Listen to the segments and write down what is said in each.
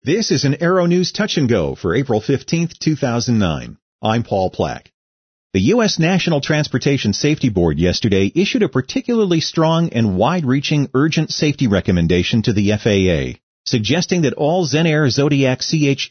This is an Aero News Touch and Go for April 15, 2009. I'm Paul Plack. The U.S. National Transportation Safety Board yesterday issued a particularly strong and wide-reaching urgent safety recommendation to the FAA, suggesting that all Zenair Zodiac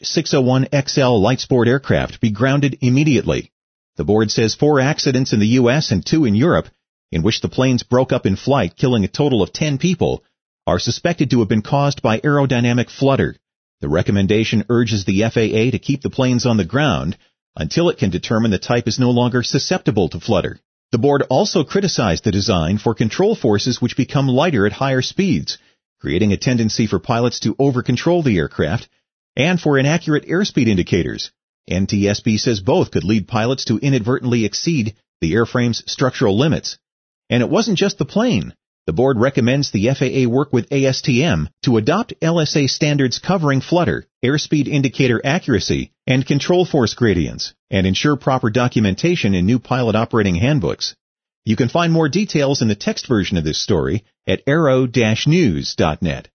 CH-601XL light sport aircraft be grounded immediately. The board says 4 accidents in the U.S. and 2 in Europe, in which the planes broke up in flight, killing a total of 10 people, are suspected to have been caused by aerodynamic flutter. The recommendation urges the FAA to keep the planes on the ground until it can determine the type is no longer susceptible to flutter. The board also criticized the design for control forces which become lighter at higher speeds, creating a tendency for pilots to over-control the aircraft, and for inaccurate airspeed indicators. NTSB says both could lead pilots to inadvertently exceed the airframe's structural limits. And it wasn't just the plane. The board recommends the FAA work with ASTM to adopt LSA standards covering flutter, airspeed indicator accuracy, and control force gradients, and ensure proper documentation in new pilot operating handbooks. You can find more details in the text version of this story at aero-news.net.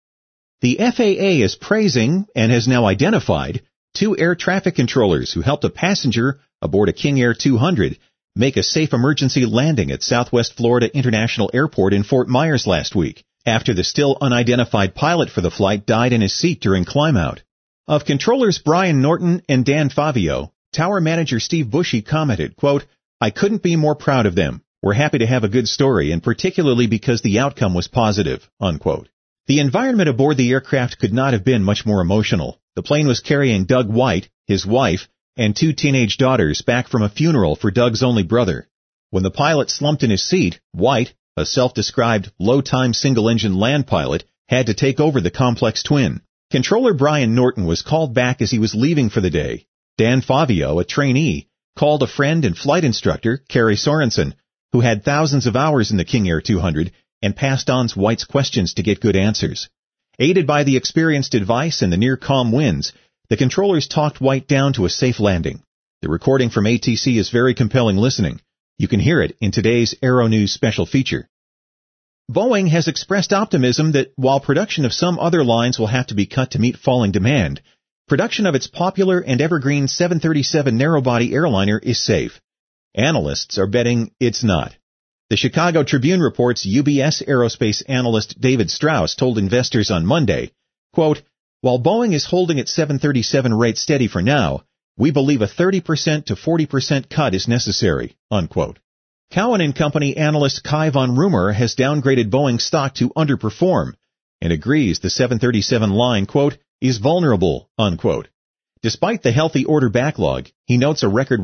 The FAA is praising and has now identified 2 air traffic controllers who helped a passenger aboard a King Air 200 make a safe emergency landing at Southwest Florida International Airport in Fort Myers last week, after the still unidentified pilot for the flight died in his seat during climb-out. Of controllers Brian Norton and Dan Favio, tower manager Steve Bushy commented, quote, "I couldn't be more proud of them. We're happy to have a good story, and particularly because the outcome was positive," unquote. The environment aboard the aircraft could not have been much more emotional. The plane was carrying Doug White, his wife, and 2 teenage daughters back from a funeral for Doug's only brother. When the pilot slumped in his seat, White, a self-described low-time single-engine land pilot, had to take over the complex twin. Controller Brian Norton was called back as he was leaving for the day. Dan Favio, a trainee, called a friend and flight instructor, Carrie Sorensen, who had thousands of hours in the King Air 200, and passed on White's questions to get good answers. Aided by the experienced advice and the near-calm winds, the controllers talked White down to a safe landing. The recording from ATC is very compelling listening. You can hear it in today's Aero News special feature. Boeing has expressed optimism that while production of some other lines will have to be cut to meet falling demand, production of its popular and evergreen 737 narrow-body airliner is safe. Analysts are betting it's not. The Chicago Tribune reports UBS aerospace analyst David Strauss told investors on Monday, quote, "While Boeing is holding its 737 rate steady for now, we believe a 30% to 40% cut is necessary," unquote. Cowen and Company analyst Kai von Rumohr has downgraded Boeing stock to underperform and agrees the 737 line, quote, "is vulnerable," unquote. Despite the healthy order backlog, he notes a record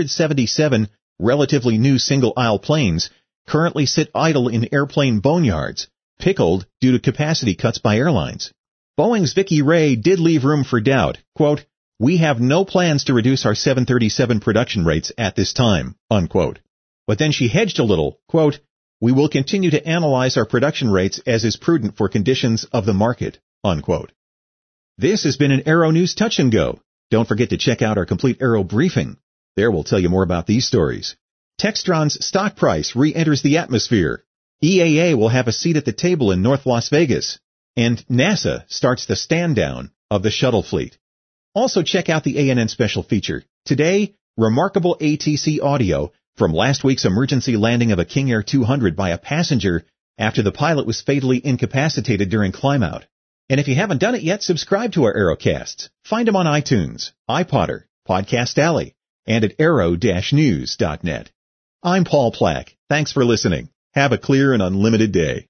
177 relatively new single-aisle planes currently sit idle in airplane boneyards, pickled due to capacity cuts by airlines. Boeing's Vicki Ray did leave room for doubt. Quote, "We have no plans to reduce our 737 production rates at this time," unquote. But then she hedged a little. Quote, "We will continue to analyze our production rates as is prudent for conditions of the market," unquote. This has been an Aero News Touch and Go. Don't forget to check out our complete Aero briefing. There we'll tell you more about these stories. Textron's stock price re-enters the atmosphere. EAA will have a seat at the table in North Las Vegas. And NASA starts the stand-down of the shuttle fleet. Also check out the ANN special feature. Today, remarkable ATC audio from last week's emergency landing of a King Air 200 by a passenger after the pilot was fatally incapacitated during climb-out. And if you haven't done it yet, subscribe to our Aerocasts. Find them on iTunes, iPodder, Podcast Alley, and at aero-news.net. I'm Paul Plack. Thanks for listening. Have a clear and unlimited day.